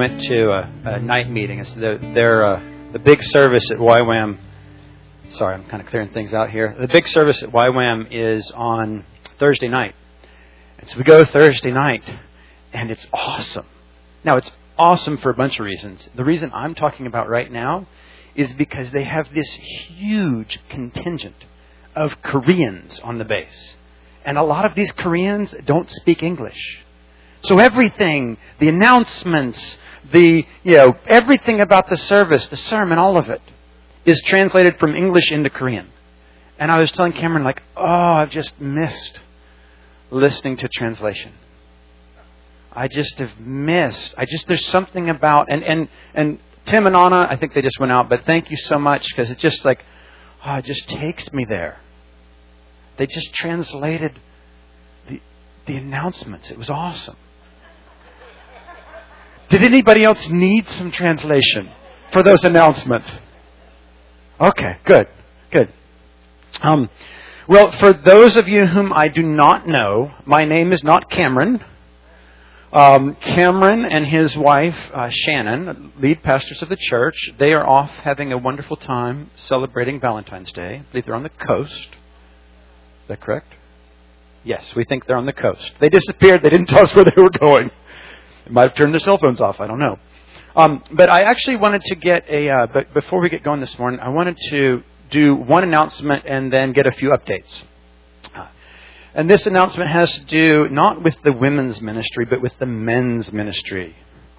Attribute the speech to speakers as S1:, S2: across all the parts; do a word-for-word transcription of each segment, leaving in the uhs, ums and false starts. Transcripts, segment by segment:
S1: Went to a, a night meeting. It's the, their, uh, the big service at Y WAM. Sorry, I'm kind of clearing things out here. The big service at Y WAM is on Thursday night. And so we go Thursday night, and it's awesome. Now, it's awesome for a bunch of reasons. The reason I'm talking about right now is because they have this huge contingent of Koreans on the base. And a lot of these Koreans don't speak English. So everything, the announcements, the, you know, everything about the service, the sermon, all of it is translated from English into Korean. And I was telling Cameron, like, oh, I've just missed listening to translation. I just have missed. I just, there's something about, and, and, and Tim and Anna, I think they just went out, but thank you so much, because it's just like, oh, it just takes me there. They just translated the, the announcements. It was awesome. Did anybody else need some translation for those announcements? Okay, good, good. Um, well, for those of you whom I do not know, my name is not Cameron. Um, Cameron and his wife, uh, Shannon, lead pastors of the church, they are off having a wonderful time celebrating Valentine's Day. I believe they're on the coast. Is that correct? Yes, we think they're on the coast. They disappeared. They didn't tell us where they were going. They might have turned their cell phones off. I don't know. Um, but I actually wanted to get a, uh, but before we get going this morning, I wanted to do one announcement and then get a few updates. Uh, and this announcement has to do not with the women's ministry, but with the men's ministry.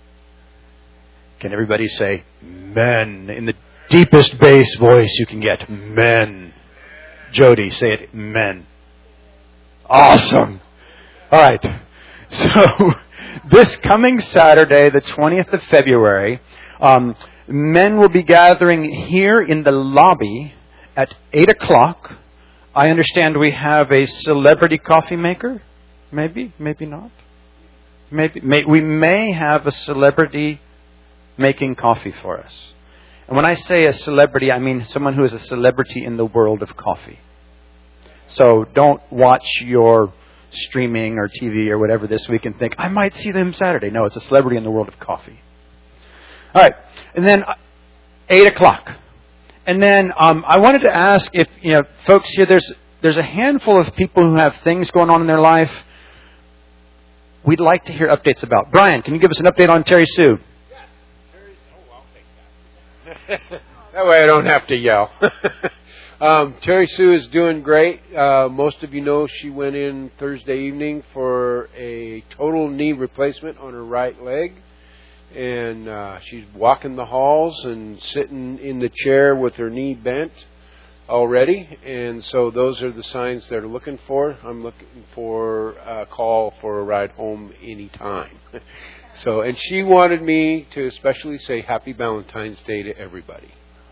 S1: Can everybody say men in the deepest bass voice you can get? Men. Jody, say it, men. Awesome. All right. So this coming Saturday, the twentieth of February, um, men will be gathering here in the lobby at eight o'clock. I understand we have a celebrity coffee maker. Maybe, maybe not. Maybe may, we may have a celebrity making coffee for us. And when I say a celebrity, I mean someone who is a celebrity in the world of coffee. So don't watch your streaming or T V or whatever this week and think, I might see them Saturday. No, it's a celebrity in the world of coffee. All right. And then uh, eight o'clock. And then um, I wanted to ask if, you know, folks here, there's there's a handful of people who have things going on in their life we'd like to hear updates about. Brian, can you give us an update on Terry Sue?
S2: Yes. Terry's, oh, I'll take that. That way I don't have to yell. Um, Terry Sue is doing great. Uh, most of you know she went in Thursday evening for a total knee replacement on her right leg. And uh, she's walking the halls and sitting in the chair with her knee bent already. And so those are the signs they're looking for. I'm looking for a call for a ride home anytime. So, and she wanted me to especially say Happy Valentine's Day to everybody.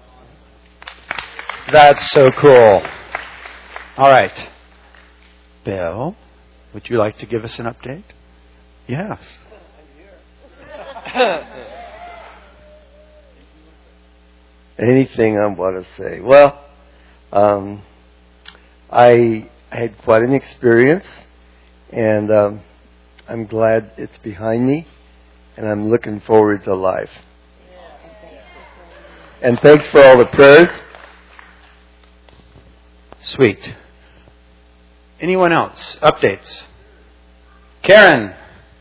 S1: That's so cool. All right. Bill, would you like to give us an update? Yes.
S3: Anything I want to say. Well, um, I had quite an experience, and um, I'm glad it's behind me, and I'm looking forward to life. And thanks for all the prayers.
S1: Sweet. Anyone else? Updates? Karen.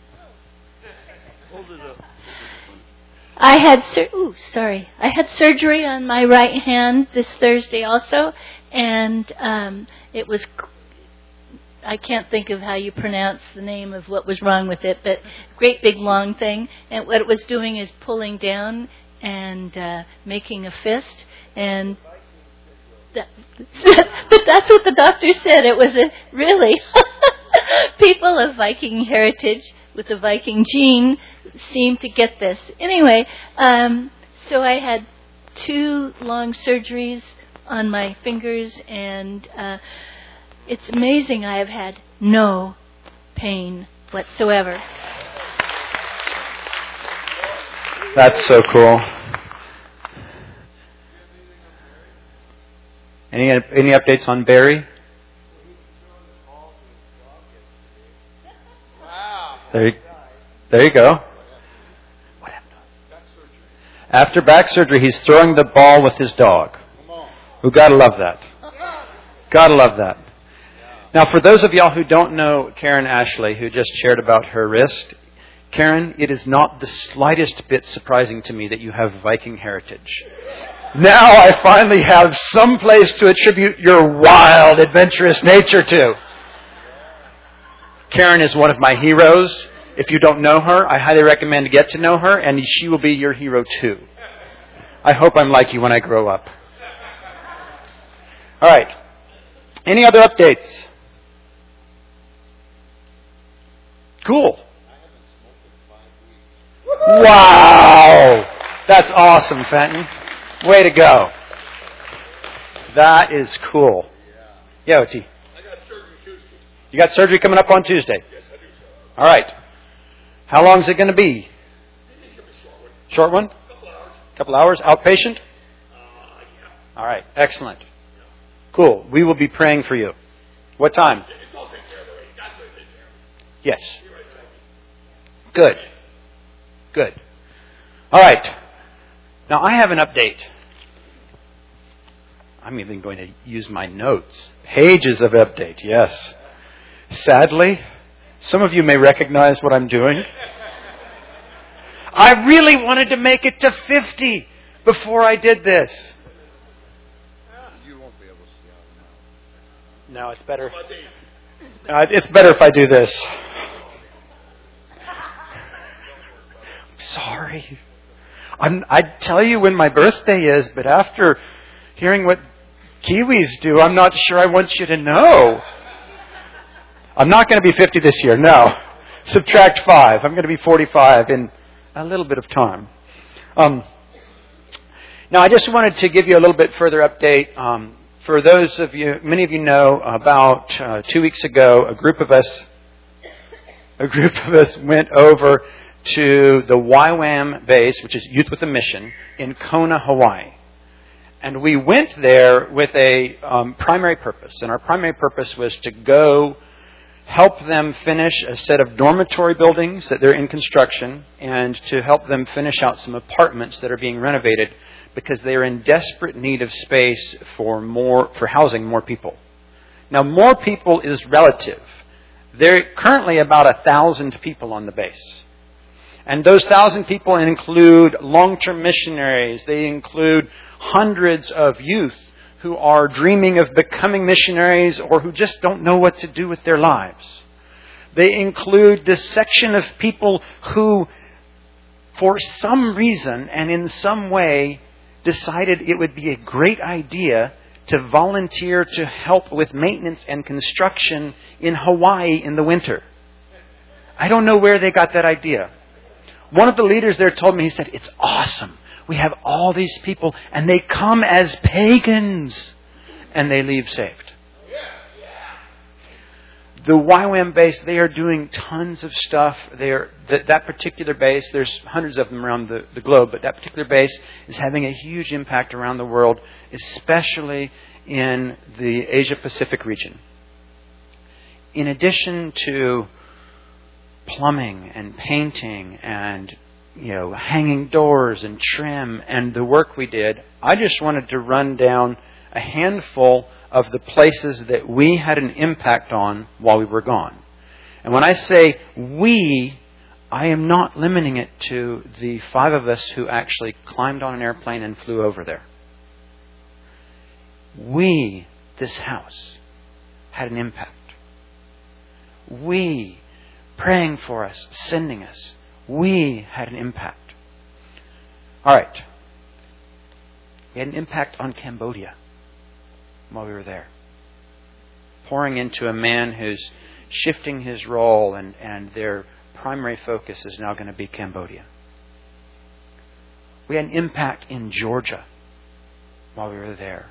S4: I had sur- ooh, sorry. I had surgery on my right hand this Thursday also, and um, it was. I can't think of how you pronounce the name of what was wrong with it, but great big long thing. And what it was doing is pulling down and uh, making a fist, and. That, but that's what the doctor said. It was a really people of Viking heritage with the Viking gene seem to get this. Anyway, um, so I had two long surgeries on my fingers, and uh, it's amazing. I have had no pain whatsoever.
S1: That's so cool. Any any updates on Barry? Wow. There you, there you go. What happened? After back surgery, he's throwing the ball with his dog. Who gotta love that. Gotta love that. Now, for those of y'all who don't know Karen Ashley, who just shared about her wrist, Karen, it is not the slightest bit surprising to me that you have Viking heritage. Now I finally have some place to attribute your wild, adventurous nature to. Karen is one of my heroes. If you don't know her, I highly recommend to get to know her, and she will be your hero too. I hope I'm like you when I grow up. All right. Any other updates? Cool. Wow! That's awesome, Fenton. Way to go. That is cool. Yeah, O T.
S5: I got surgery Tuesday.
S1: You got surgery coming up on Tuesday?
S5: Yes, I do, sir.
S1: All right. How long is it going to be?
S5: It's going to be a short one.
S1: Short one?
S5: A couple hours.
S1: Couple hours? Outpatient?
S5: Uh, yeah.
S1: All right. Excellent. Cool. We will be praying for you. What time?
S5: It's all taken care of already. God's going to take care of it.
S1: Yes.
S5: You're right,
S1: Good. Good. All right. Now, I have an update. I'm even going to use my notes. Pages of update, yes. Sadly, some of you may recognize what I'm doing. I really wanted to make it to fifty before I did this.
S5: You won't be able to see out of
S1: No, it's better.
S5: the
S1: Uh, it's better if I do this. Sorry. I'm, I'd tell you when my birthday is, but after hearing what Kiwis do, I'm not sure I want you to know. I'm not going to be fifty this year, no. Subtract five. I'm going to be forty-five in a little bit of time. Um, now, I just wanted to give you a little bit further update. Um, for those of you, many of you know, about uh, two weeks ago, a group of us, a group of us went over to the Y WAM base, which is Youth with a Mission, in Kona, Hawaii. And we went there with a um, primary purpose. And our primary purpose was to go help them finish a set of dormitory buildings that they're in construction and to help them finish out some apartments that are being renovated because they are in desperate need of space for more, for housing more people. Now, more people is relative. There are currently about a thousand people on the base. And those thousand people include long-term missionaries. They include hundreds of youth who are dreaming of becoming missionaries or who just don't know what to do with their lives. They include this section of people who, for some reason and in some way, decided it would be a great idea to volunteer to help with maintenance and construction in Hawaii in the winter. I don't know where they got that idea. One of the leaders there told me, he said, it's awesome. We have all these people and they come as pagans and they leave saved. The Y WAM base, they are doing tons of stuff. They are, that, that particular base, there's hundreds of them around the, the globe, but that particular base is having a huge impact around the world, especially in the Asia-Pacific region. In addition to plumbing and painting and, you know, hanging doors and trim and the work we did, I just wanted to run down a handful of the places that we had an impact on while we were gone. And when I say we, I am not limiting it to the five of us who actually climbed on an airplane and flew over there. We, this house, had an impact. We, praying for us, sending us, we had an impact. All right. We had an impact on Cambodia while we were there. Pouring into a man who's shifting his role and, and their primary focus is now going to be Cambodia. We had an impact in Georgia while we were there.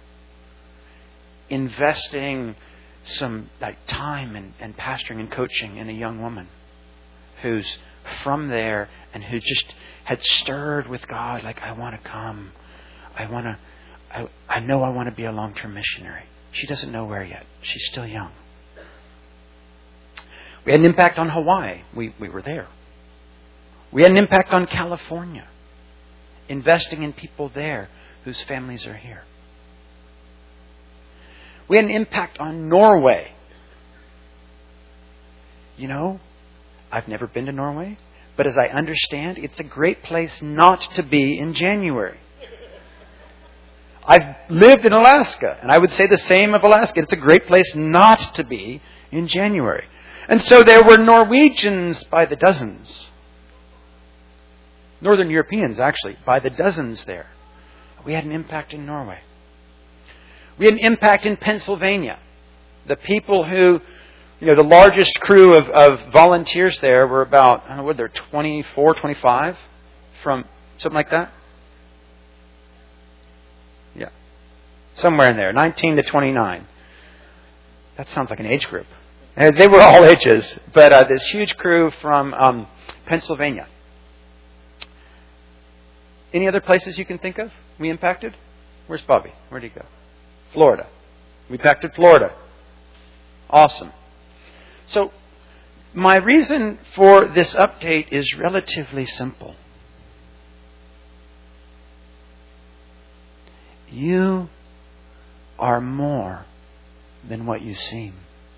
S1: Investing some like time and, and pastoring and coaching in a young woman who's from there and who just had stirred with God, like, I want to come. I want to, I, I know I want to be a long-term missionary. She doesn't know where yet. She's still young. We had an impact on Hawaii. We, we were there. We had an impact on California. investing in people there whose families are here. We had an impact on Norway. You know, I've never been to Norway, but as I understand, it's a great place not to be in January. I've lived in Alaska, and I would say the same of Alaska. It's a great place not to be in January. And so there were Norwegians by the dozens. Northern Europeans, actually, by the dozens there. We had an impact in Norway. We had an impact in Pennsylvania. The people who, you know, the largest crew of, of volunteers there were about, I don't know, what, they're twenty-four, twenty-five from something like that? Yeah. Somewhere in there, nineteen to twenty-nine. That sounds like an age group. And they were all ages, but uh, this huge crew from um, Pennsylvania. Any other places you can think of we impacted? Where's Bobby? Where'd he go? Florida. We impacted Florida. Awesome. So, my reason for this update is relatively simple. You are more than what you seem.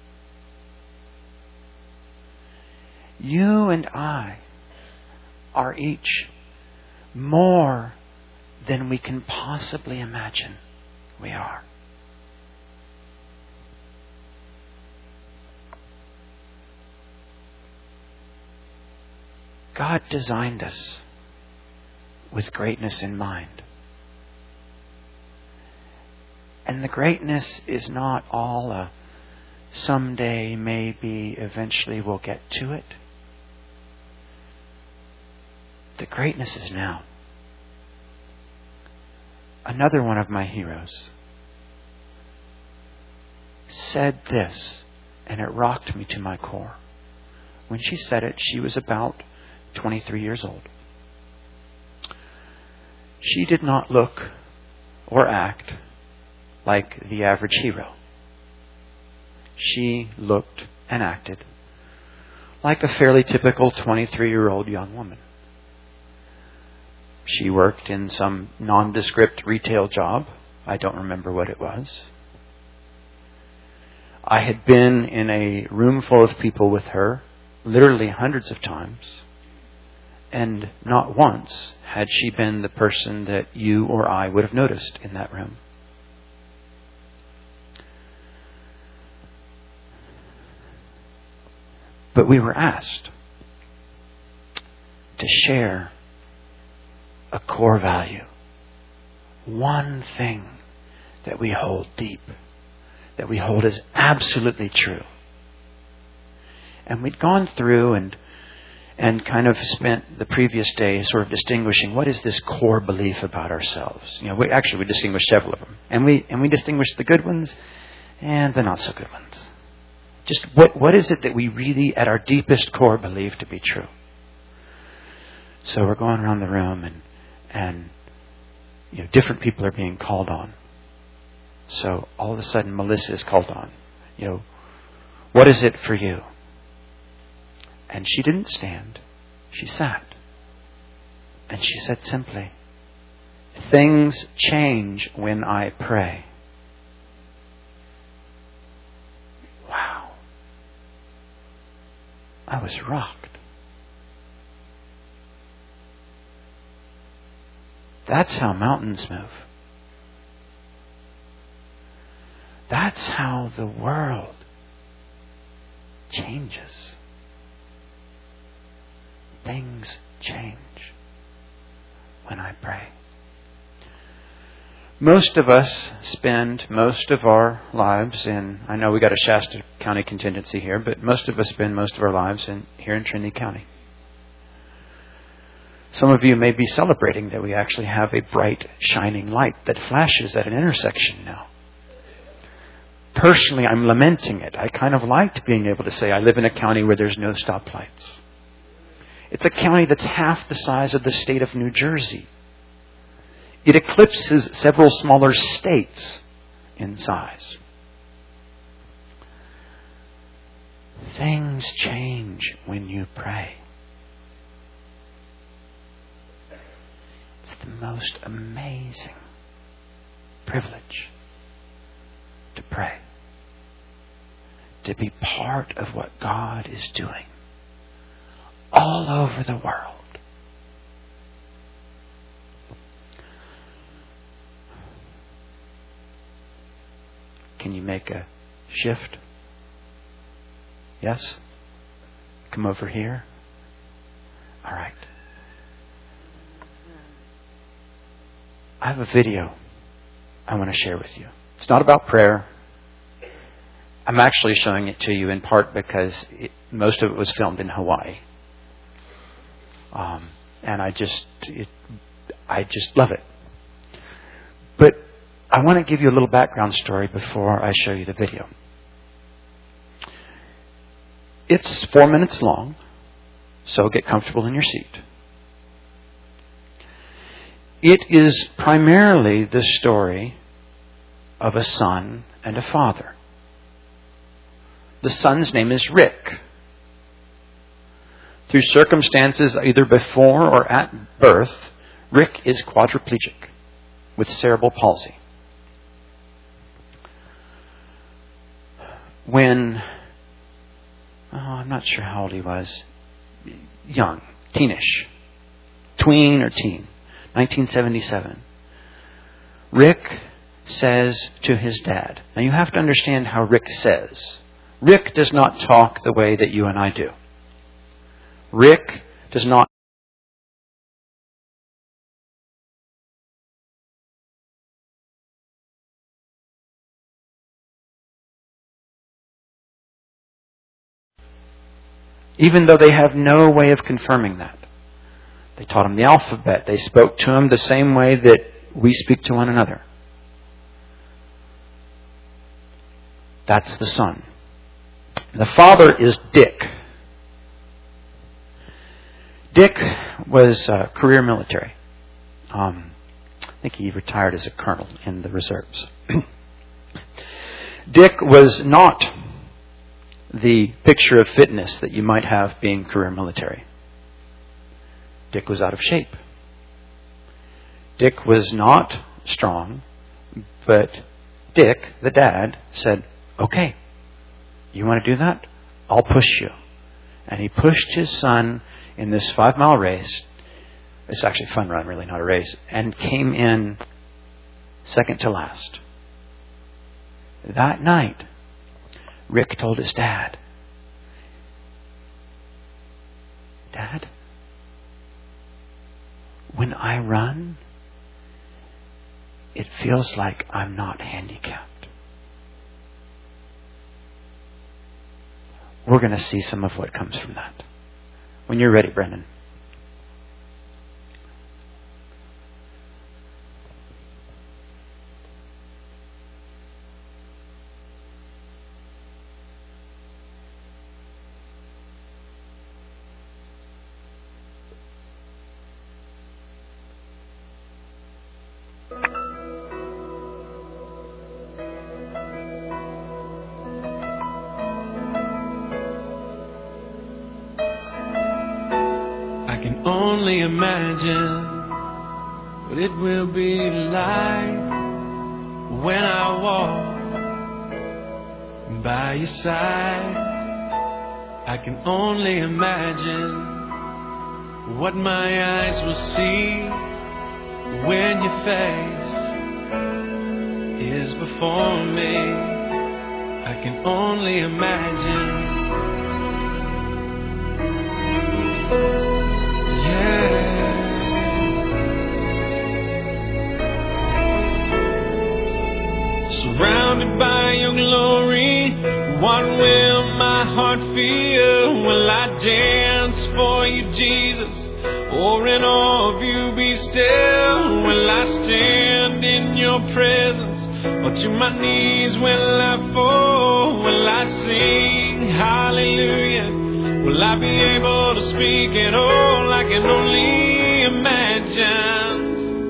S1: You and I are each more than we can possibly imagine we are. God designed us with greatness in mind. And the greatness is not all a someday, maybe, eventually we'll get to it. The greatness is now. Another one of my heroes said this, and it rocked me to my core. When she said it, she was about twenty-three years old. She did not look or act like the average hero. She looked and acted like a fairly typical twenty-three-year-old young woman. She worked in some nondescript retail job. I don't remember what it was. I had been in a room full of people with her, literally hundreds of times, and not once had she been the person that you or I would have noticed in that room. But we were asked to share a core value. One thing that we hold deep, that we hold as absolutely true. And we'd gone through and and kind of spent the previous day sort of distinguishing what is this core belief about ourselves. You know, we actually we distinguished several of them. And we and we distinguished the good ones and the not so good ones. Just what what is it that we really at our deepest core believe to be true? So we're going around the room and and you know, different people are being called on. So all of a sudden Melissa is called on. You know, what is it for you? And she didn't stand. She sat. And she said simply, things change when I pray. Wow. I was rocked. That's how mountains move. That's how the world changes. Things change when I pray. Most of us spend most of our lives in, I know we got a Shasta County contingency here, but most of us spend most of our lives in here in Trinity County. Some of you may be celebrating that we actually have a bright, shining light that flashes at an intersection now. Personally, I'm lamenting it. I kind of liked being able to say I live in a county where there's no stoplights. It's a county that's half the size of the state of New Jersey. It eclipses several smaller states in size. Things change when you pray. It's the most amazing privilege to pray, to be part of what God is doing all over the world. Can you make a shift? Yes? Come over here. All right. I have a video I want to share with you. It's not about prayer. I'm actually showing it to you in part because it, most of it was filmed in Hawaii. Um, and I just, it, I just love it. But I want to give you a little background story before I show you the video. It's four minutes long, so get comfortable in your seat. It is primarily the story of a son and a father. The son's name is Rick. Through circumstances either before or at birth, Rick is quadriplegic with cerebral palsy. When, oh, I'm not sure how old he was, young, teenish, tween or teen, nineteen seventy-seven, Rick says to his dad, now you have to understand how Rick says. Rick does not talk the way that you and I do. Rick does not even though they have no way of confirming that. They taught him the alphabet. They spoke to him the same way that we speak to one another. That's the son. The father is Dick. Dick was uh, career military. Um, I think he retired as a colonel in the reserves. Dick was not the picture of fitness that you might have being career military. Dick was out of shape. Dick was not strong, but Dick, the dad, said, okay, you want to do that? I'll push you. And he pushed his son in this five-mile race. It's actually a fun run, really, not a race. And came in second to last. That night, Rick told his dad, Dad, when I run, it feels like I'm not handicapped. We're going to see some of what comes from that. When you're ready, Brendan.
S6: Only imagine what it will be like when I walk by your side. I can only imagine what my eyes will see when your face is before me. I can only imagine. Surrounded by your glory, what will my heart feel? Will I dance for you, Jesus? Or in awe of you be still? Will I stand in your presence? Or to my knees will I fall? Will I sing hallelujah? Will I be able to speak at all? I can only imagine.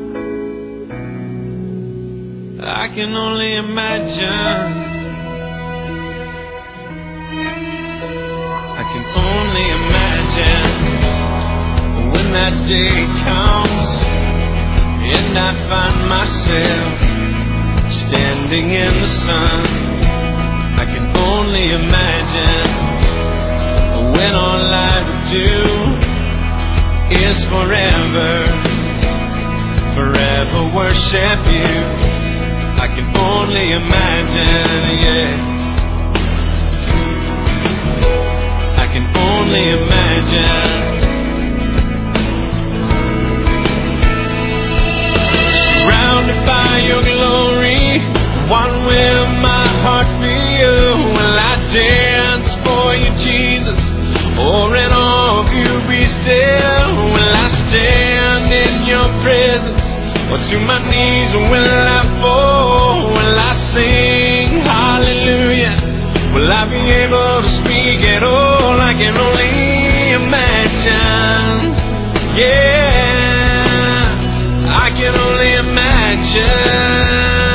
S6: I can only imagine. I can only imagine when that day comes and I find myself standing in the sun. I can only imagine when all I would do is forever, forever worship you. I can only imagine, yeah. I can only imagine. Surrounded by your glory, what will my heart feel? Will I dance for you, Jesus? Or in awe of you be still? Will I stand in your presence? Or to my knees will I fall? Will I sing hallelujah? Will I be able to speak at all? I can only imagine. Yeah, I can only imagine.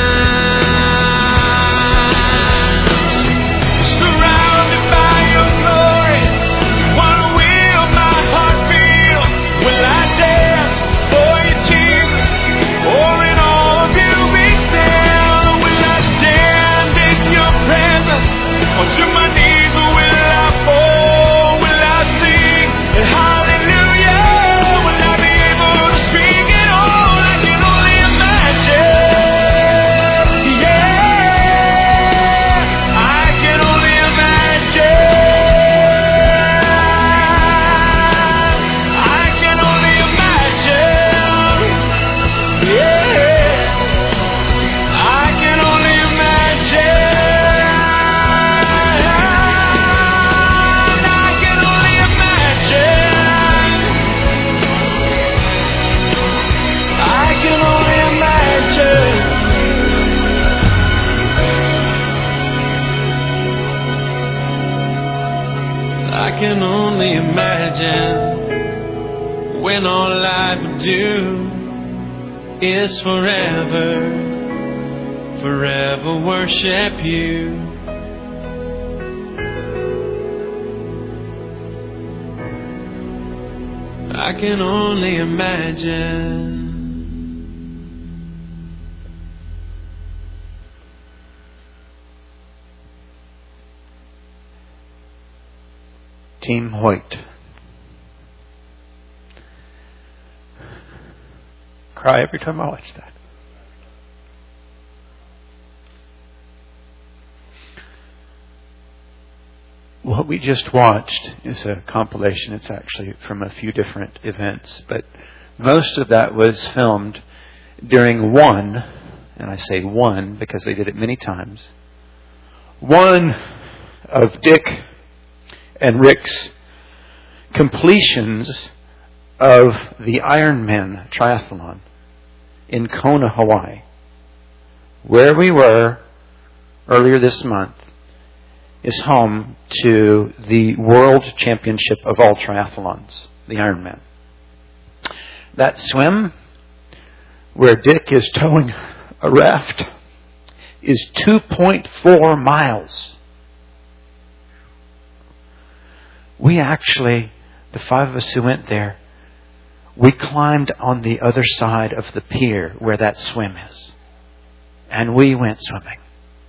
S6: I can only imagine when all I would do is forever, forever worship you. I can only imagine.
S1: Team Hoyt. Cry every time I watch that. What we just watched is a compilation. It's actually from a few different events, but most of that was filmed during one, and I say one because they did it many times, one of Dick and Rick's completions of the Ironman triathlon in Kona, Hawaii. Where we were earlier this month is home to the World Championship of all triathlons, the Ironman. That swim, where Dick is towing a raft, is two point four miles. We actually, the five of us who went there, we climbed on the other side of the pier where that swim is. And we went swimming.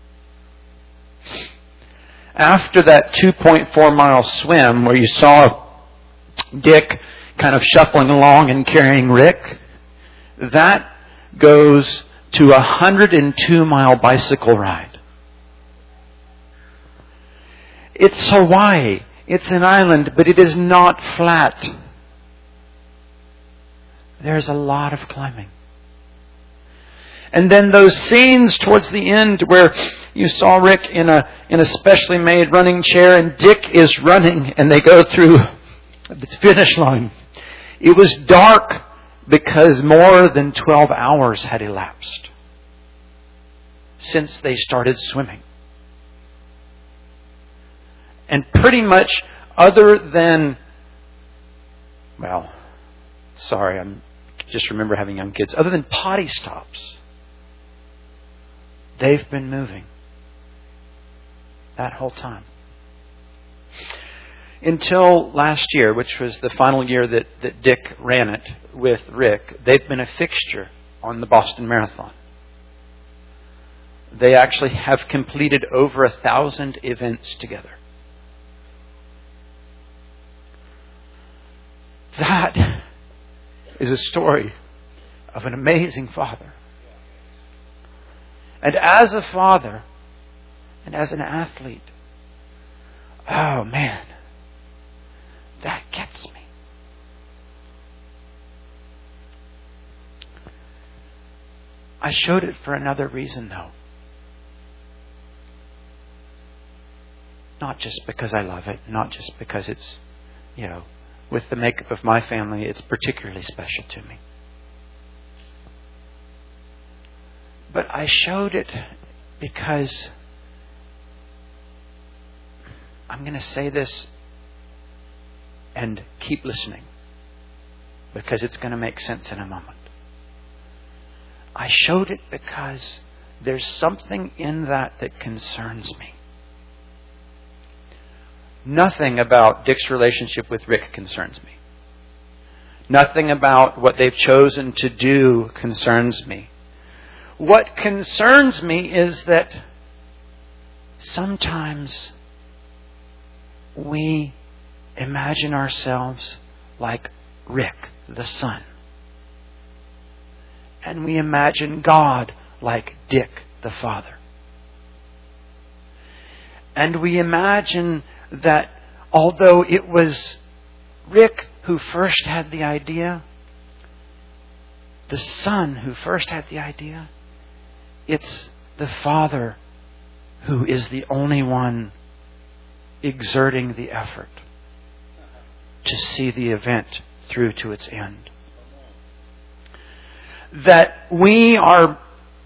S1: After that two point four mile swim where you saw Dick kind of shuffling along and carrying Rick, that goes to a one hundred two mile bicycle ride. It's Hawaii. It's an island, but it is not flat. There's a lot of climbing. And then those scenes towards the end where you saw Rick in a in a specially made running chair and Dick is running and they go through the finish line. It was dark because more than twelve hours had elapsed since they started swimming. And pretty much other than, well, sorry, I'm just remember having young kids. Other than potty stops, they've been moving that whole time. Until last year, which was the final year that, that Dick ran it with Rick, they've been a fixture on the Boston Marathon. They actually have completed over a thousand events together. That is a story of an amazing father. And as a father and as an athlete, oh man, that gets me. I showed it for another reason, though. Not just because I love it, not just because it's, you know, with the makeup of my family, it's particularly special to me. But I showed it because I'm going to say this and keep listening, because it's going to make sense in a moment. I showed it because there's something in that that concerns me. Nothing about Dick's relationship with Rick concerns me. Nothing about what they've chosen to do concerns me. What concerns me is that sometimes we imagine ourselves like Rick, the son. And we imagine God like Dick, the father. And we imagine that although it was Rick who first had the idea, the son who first had the idea, it's the father who is the only one exerting the effort to see the event through to its end. That we are,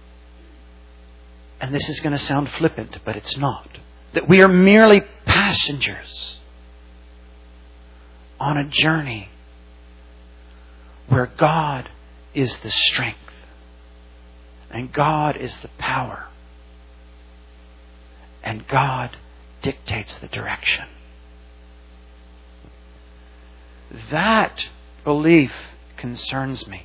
S1: and this is going to sound flippant, but it's not, that we are merely passengers on a journey where God is the strength and God is the power and God dictates the direction. That belief concerns me.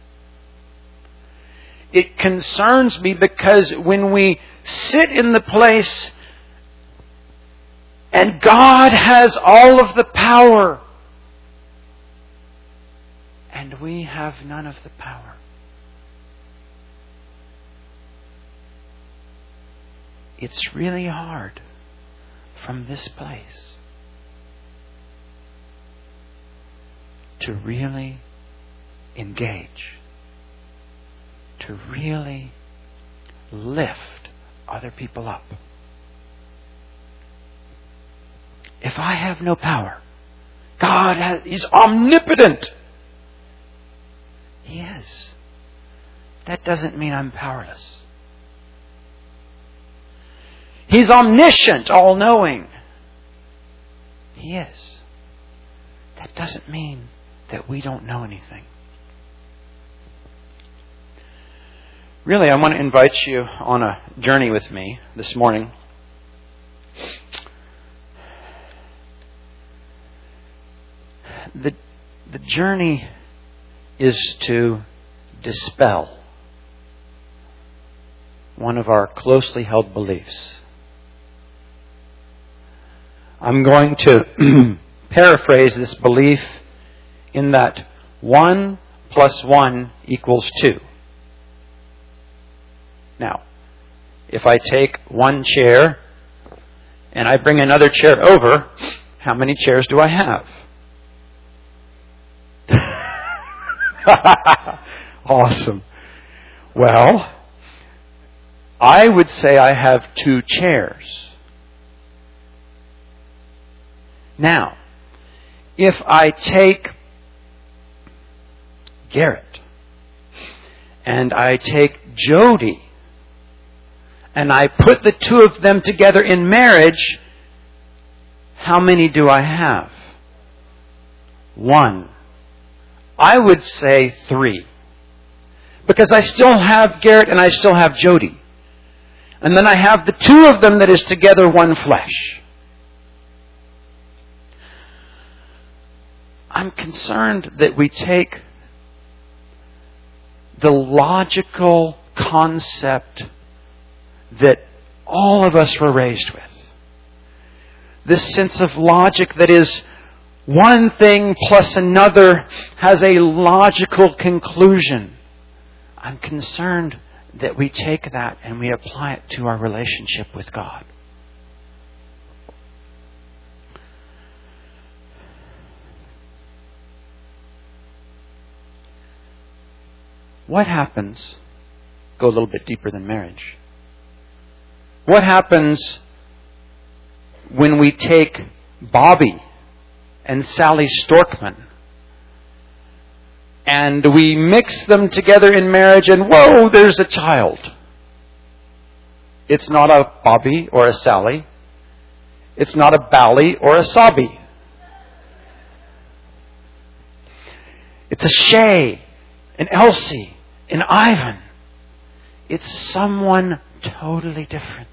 S1: It concerns me because when we sit in the place and God has all of the power and we have none of the power, it's really hard from this place to really engage, to really lift other people up. If I have no power, God has, He's omnipotent. He is. That doesn't mean I'm powerless. He's omniscient, all-knowing. He is. That doesn't mean that we don't know anything. Really, I want to invite you on a journey with me this morning. The, the journey is to dispel one of our closely held beliefs. I'm going to paraphrase this belief in that one plus one equals two. Now, if I take one chair and I bring another chair over, how many chairs do I have? Awesome. Well, I would say I have two chairs. Now, if I take Garrett and I take Jody and I put the two of them together in marriage, how many do I have? One. I would say three. Because I still have Garrett and I still have Jody. And then I have the two of them that is together one flesh. I'm concerned that we take the logical concept that all of us were raised with. This sense of logic that is one thing plus another has a logical conclusion. I'm concerned that we take that and we apply it to our relationship with God. What happens? Go a little bit deeper than marriage. What happens when we take Bobby and Sally Storkman and we mix them together in marriage and whoa, there's a child? It's not a Bobby or a Sally. It's not a Bally or a Sobby. It's a Shay, an Elsie, an Ivan. It's someone totally different.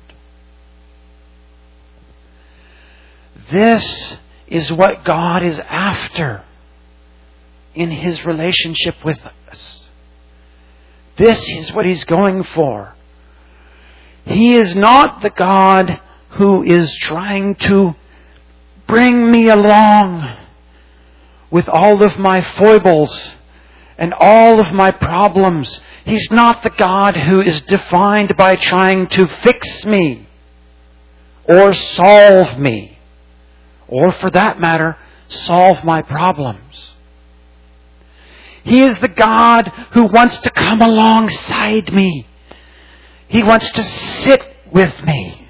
S1: This is what God is after in His relationship with us. This is what He's going for. He is not the God who is trying to bring me along with all of my foibles and all of my problems. He's not the God who is defined by trying to fix me or solve me, or for that matter, solve my problems. He is the God who wants to come alongside me. He wants to sit with me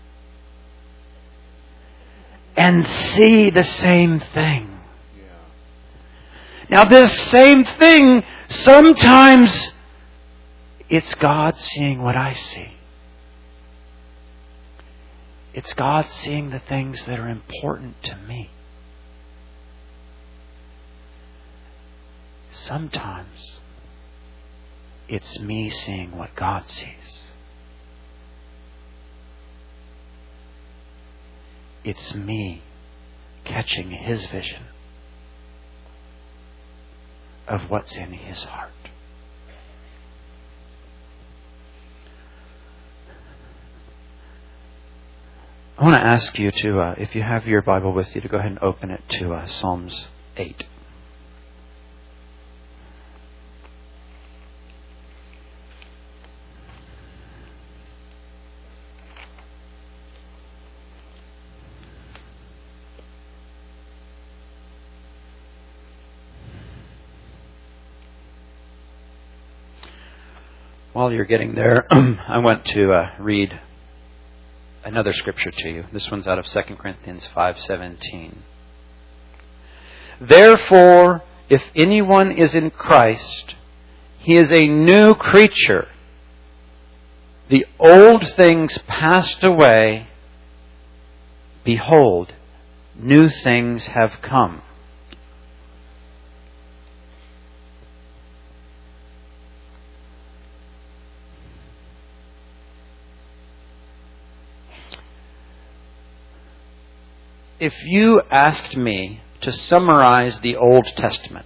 S1: and see the same thing. Now, this same thing, sometimes it's God seeing what I see. It's God seeing the things that are important to me. Sometimes it's me seeing what God sees. It's me catching His vision of what's in His heart. I want to ask you to, uh, if you have your Bible with you, to go ahead and open it to uh, Psalms eight. While you're getting there, I want to uh, read another scripture to you. This one's out of Second Corinthians five seventeen. Therefore, if anyone is in Christ, he is a new creature. The old things passed away. Behold, new things have come. If you asked me to summarize the Old Testament,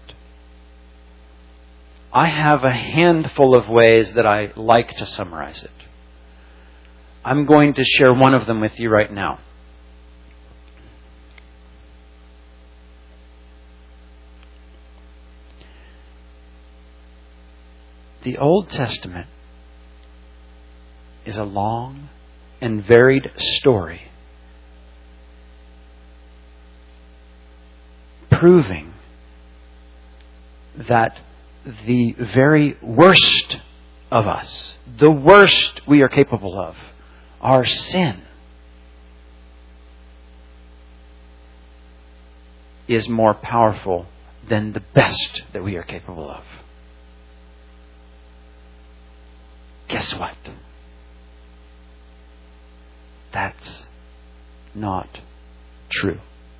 S1: I have a handful of ways that I like to summarize it. I'm going to share one of them with you right now. The Old Testament is a long and varied story proving that the very worst of us, the worst we are capable of, our sin, is more powerful than the best that we are capable of. Guess what? That's not true.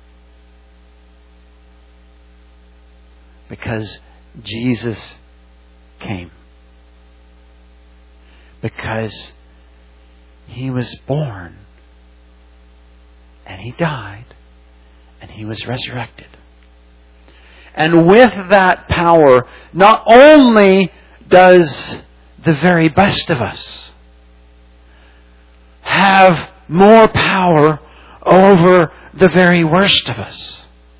S1: Because Jesus came. Because He was born. And He died. And He was resurrected. And with that power, not only does the very best of us have more power over the very worst of us.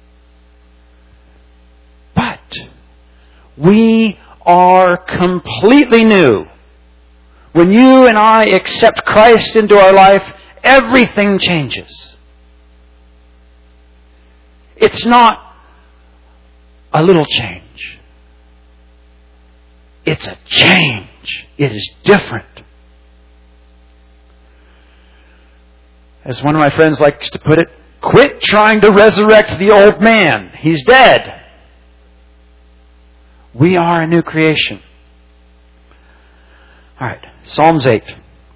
S1: But we are completely new. When you and I accept Christ into our life, everything changes. It's not a little change. It's a change. It is different. As one of my friends likes to put it, quit trying to resurrect the old man. He's dead. We are a new creation. All right, Psalms eight.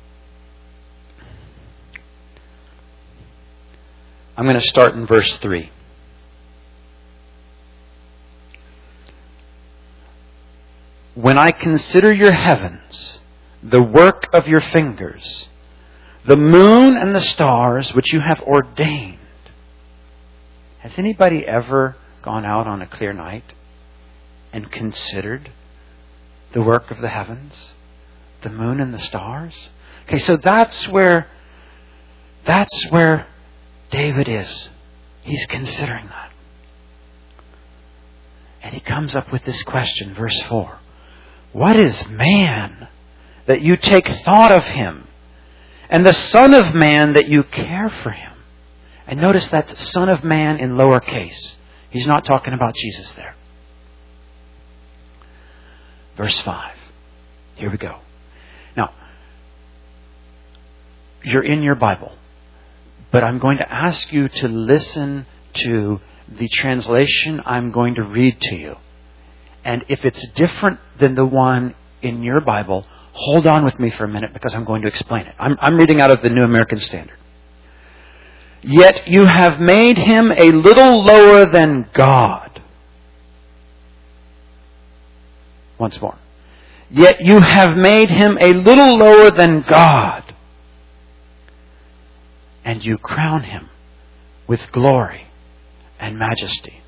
S1: I'm going to start in verse three. When I consider your heavens, the work of your fingers, the moon and the stars which you have ordained. Has anybody ever gone out on a clear night and considered the work of the heavens, the moon and the stars? Okay, so that's where that's where David is. He's considering that. And he comes up with this question, verse four. What is man that you take thought of him, and the Son of Man that you care for him? And notice that Son of Man in lowercase. He's not talking about Jesus there. Verse five. Here we go. Now, you're in your Bible, but I'm going to ask you to listen to the translation I'm going to read to you. And if it's different than the one in your Bible, hold on with me for a minute because I'm going to explain it. I'm, I'm reading out of the New American Standard. Yet you have made him a little lower than God. Once more. Yet you have made him a little lower than God. And you crown him with glory and majesty.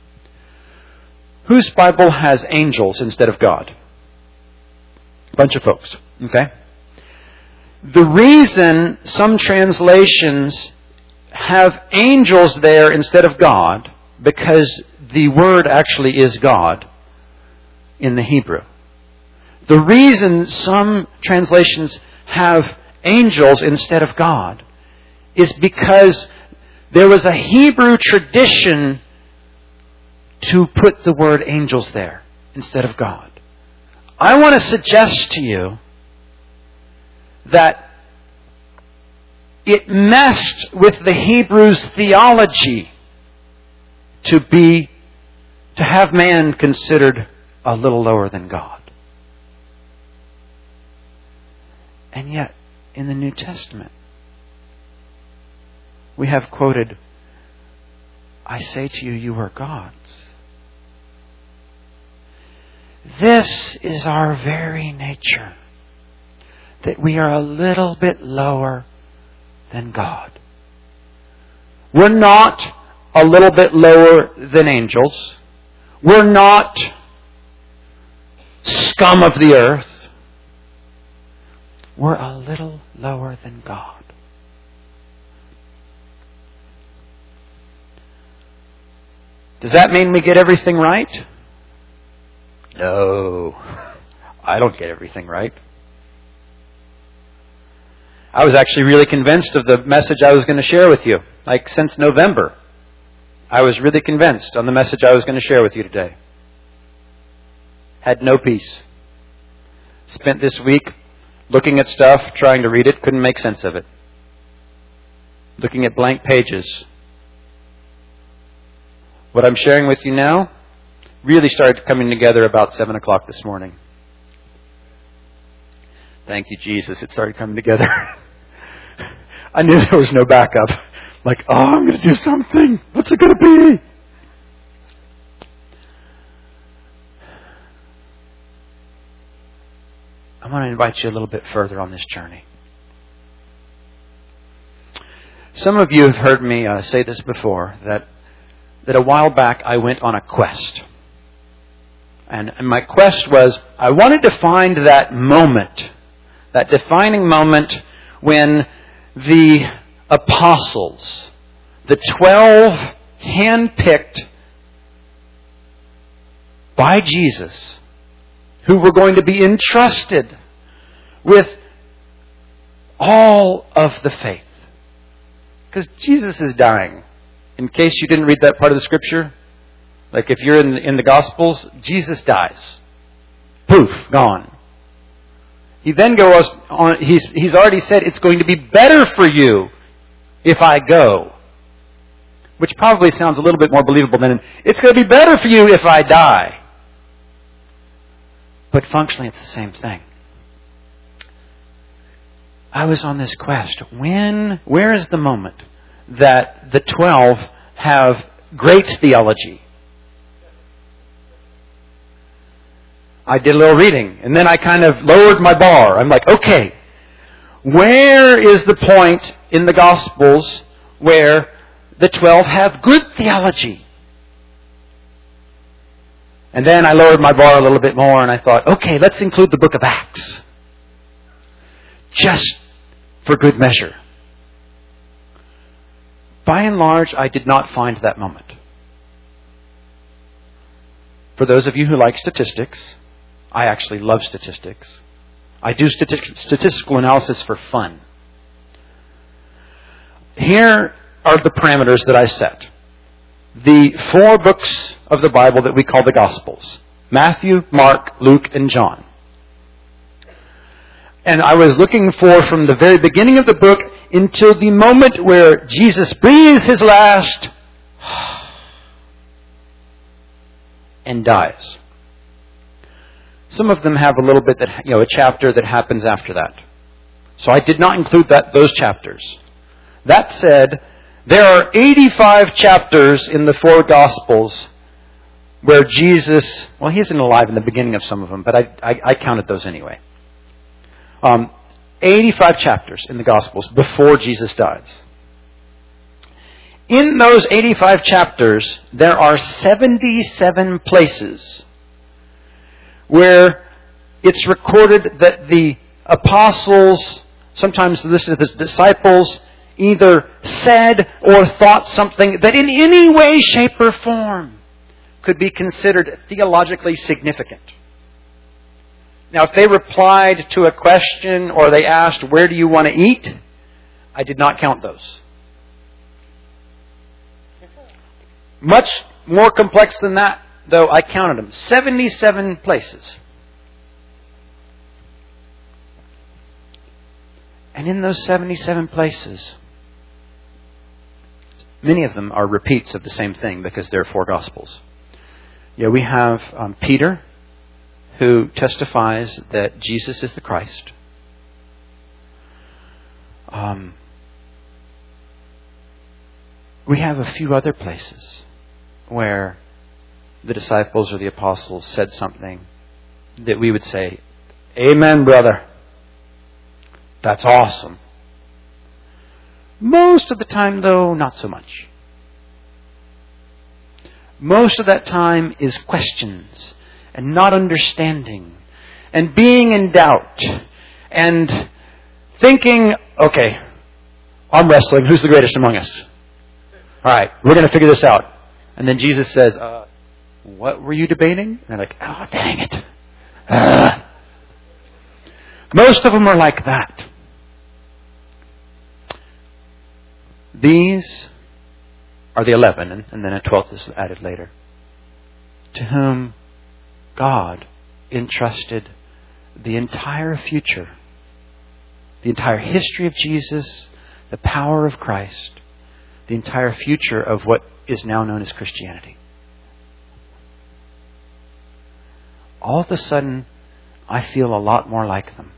S1: Whose Bible has angels instead of God? A bunch of folks. Okay? The reason some translations have angels there instead of God, because the word actually is God in the Hebrew. The reason some translations have angels instead of God is because there was a Hebrew tradition to put the word angels there instead of God. I want to suggest to you that it messed with the Hebrews' theology to be, to have man considered a little lower than God. And yet, in the New Testament, we have quoted, I say to you, you are gods. This is our very nature, that we are a little bit lower than God. We're not a little bit lower than angels. We're not scum of the earth. We're a little lower than God. Does that mean we get everything right? No. I don't get everything right. I was actually really convinced of the message I was going to share with you. Like since November, I was really convinced on the message I was going to share with you today. Had no peace. Spent this week looking at stuff, trying to read it, couldn't make sense of it. Looking at blank pages. What I'm sharing with you now really started coming together about seven o'clock this morning. Thank you, Jesus. It started coming together. I knew there was no backup. Like, oh, I'm going to do something. What's it going to be? I want to invite you a little bit further on this journey. Some of you have heard me uh, say this before, that that a while back I went on a quest. And, and my quest was, I wanted to find that moment, that defining moment when the apostles, the twelve handpicked by Jesus, who were going to be entrusted with all of the faith. Because Jesus is dying. In case you didn't read that part of the Scripture, like if you're in the, in the Gospels, Jesus dies. Poof, gone. He then goes on, he's, he's already said, it's going to be better for you if I go. Which probably sounds a little bit more believable than, it's going to be better for you if I die. But functionally, it's the same thing. I was on this quest. When, where is the moment that the twelve have great theology? I did a little reading, and then I kind of lowered my bar. I'm like, okay, where is the point in the Gospels where the twelve have good theology? And then I lowered my bar a little bit more, and I thought, okay, let's include the book of Acts. Just for good measure. By and large, I did not find that moment. For those of you who like statistics, I actually love statistics. I do stati- statistical analysis for fun. Here are the parameters that I set. The four books of the Bible that we call the Gospels. Matthew, Mark, Luke, and John. And I was looking for from the very beginning of the book until the moment where Jesus breathes his last and dies. Some of them have a little bit that, you know, a chapter that happens after that. So I did not include that those chapters. That said, there are eighty-five chapters in the four Gospels where Jesus, well, he isn't alive in the beginning of some of them, but I, I, I counted those anyway. Um, eighty-five chapters in the Gospels before Jesus dies. In those eighty-five chapters, there are seventy-seven places where it's recorded that the apostles, sometimes listed as disciples, either said or thought something that in any way, shape, or form could be considered theologically significant. Now, if they replied to a question or they asked, where do you want to eat? I did not count those. Much more complex than that, though, I counted them. seventy-seven places. And in those seventy-seven places, many of them are repeats of the same thing because there are four Gospels. Yeah, we have um, Peter, who testifies that Jesus is the Christ. Um, we have a few other places where the disciples or the apostles said something that we would say, amen, brother. That's awesome. Most of the time, though, not so much. Most of that time is questions and not understanding and being in doubt and thinking, okay, arm wrestling, who's the greatest among us? All right, we're going to figure this out. And then Jesus says, uh, what were you debating? And they're like, oh, dang it. Uh. Most of them are like that. These are the eleven, and then a twelfth is added later, to whom God entrusted the entire future, the entire history of Jesus, the power of Christ, the entire future of what is now known as Christianity. All of a sudden, I feel a lot more like them.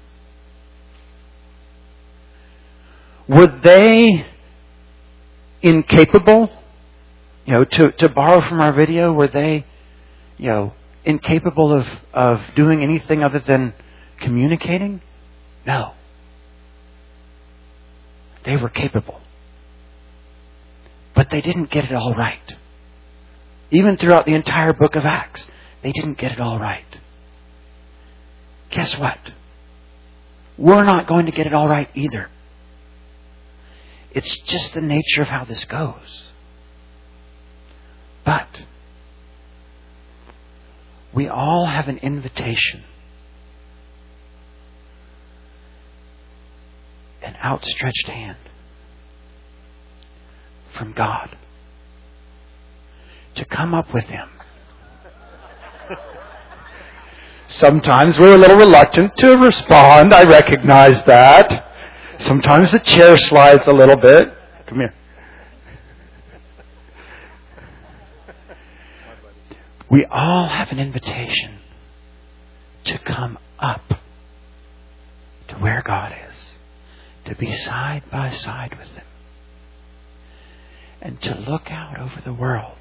S1: Were they incapable, you know, to, to borrow from our video, were they, you know, incapable of, of doing anything other than communicating? No. They were capable. But they didn't get it all right. Even throughout the entire book of Acts. they didn't get it all right. Guess what? We're not going to get it all right either. It's just the nature of how this goes. But we all have an invitation, an outstretched hand from God to come up with Him. Sometimes we're a little reluctant to respond. I recognize that. Sometimes the chair slides a little bit. Come here. We all have an invitation to come up to where God is, to be side by side with Him, and to look out over the world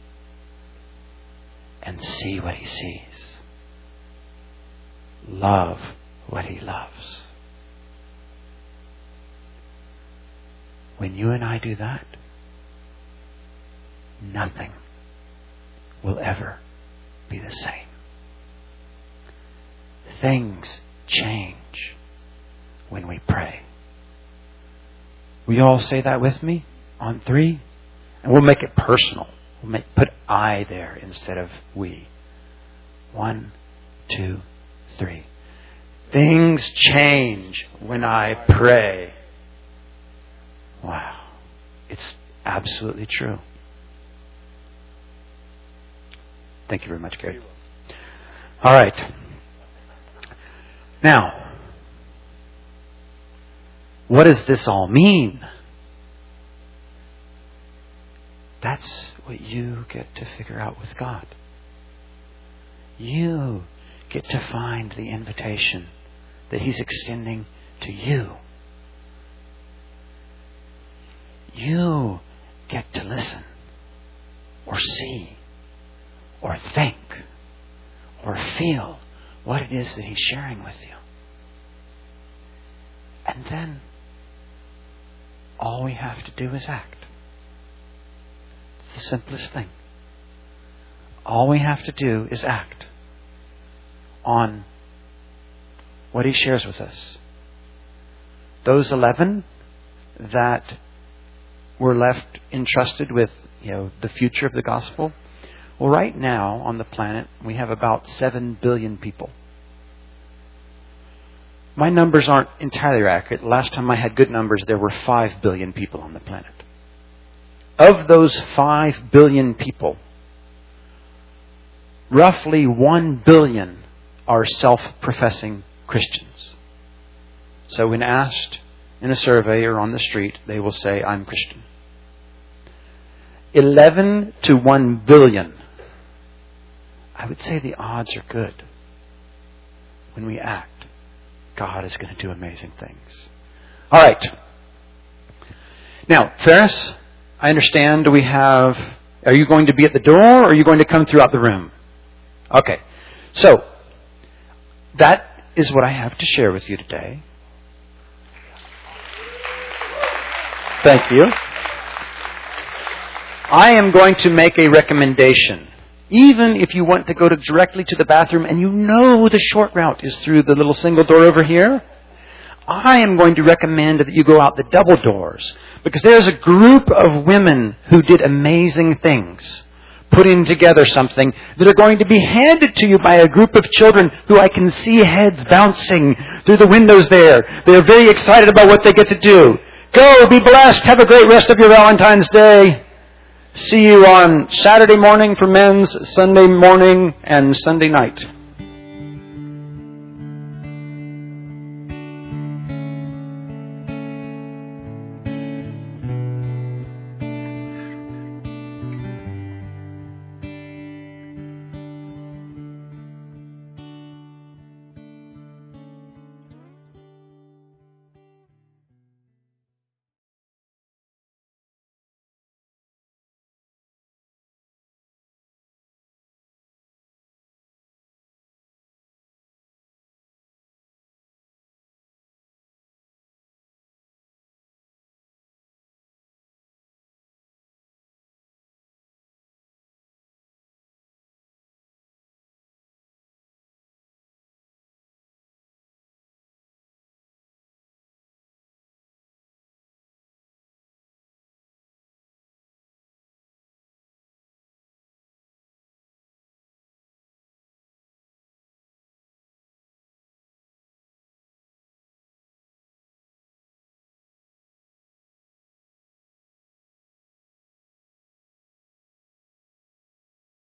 S1: and see what He sees. Love what He loves. When you and I do that, nothing will ever be the same. Things change when we pray. Will you all say that with me on three? And we'll make it personal. We'll make, put I there instead of we. One, two, three. Things change when I pray. Wow. It's absolutely true. Thank you very much, Gary. All right. Now, what does this all mean? That's what you get to figure out with God. You get to find the invitation that He's extending to you. You get to listen or see or think or feel what it is that He's sharing with you. And then all we have to do is act. It's the simplest thing. All we have to do is act on what He shares with us. Those eleven that were left entrusted with, you know, the future of the gospel. Well, right now on the planet, we have about seven billion people. My numbers aren't entirely accurate. Last time I had good numbers, there were five billion people on the planet. Of those five billion people, roughly one billion are self-professing Christians. So when asked in a survey or on the street, they will say, I'm Christian. eleven to one billion. I would say the odds are good. When we act, God is going to do amazing things. All right. Now, Ferris, I understand we have... Are you going to be at the door or are you going to come throughout the room? Okay. So, that is what I have to share with you today. Thank you. I am going to make a recommendation. Even if you want to go to directly to the bathroom and you know the short route is through the little single door over here, I am going to recommend that you go out the double doors. Because there's a group of women who did amazing things, putting together something that are going to be handed to you by a group of children who I can see heads bouncing through the windows there. They're very excited about what they get to do. Go, be blessed, have a great rest of your Valentine's Day. See you on Saturday morning for men's, Sunday morning, and Sunday night.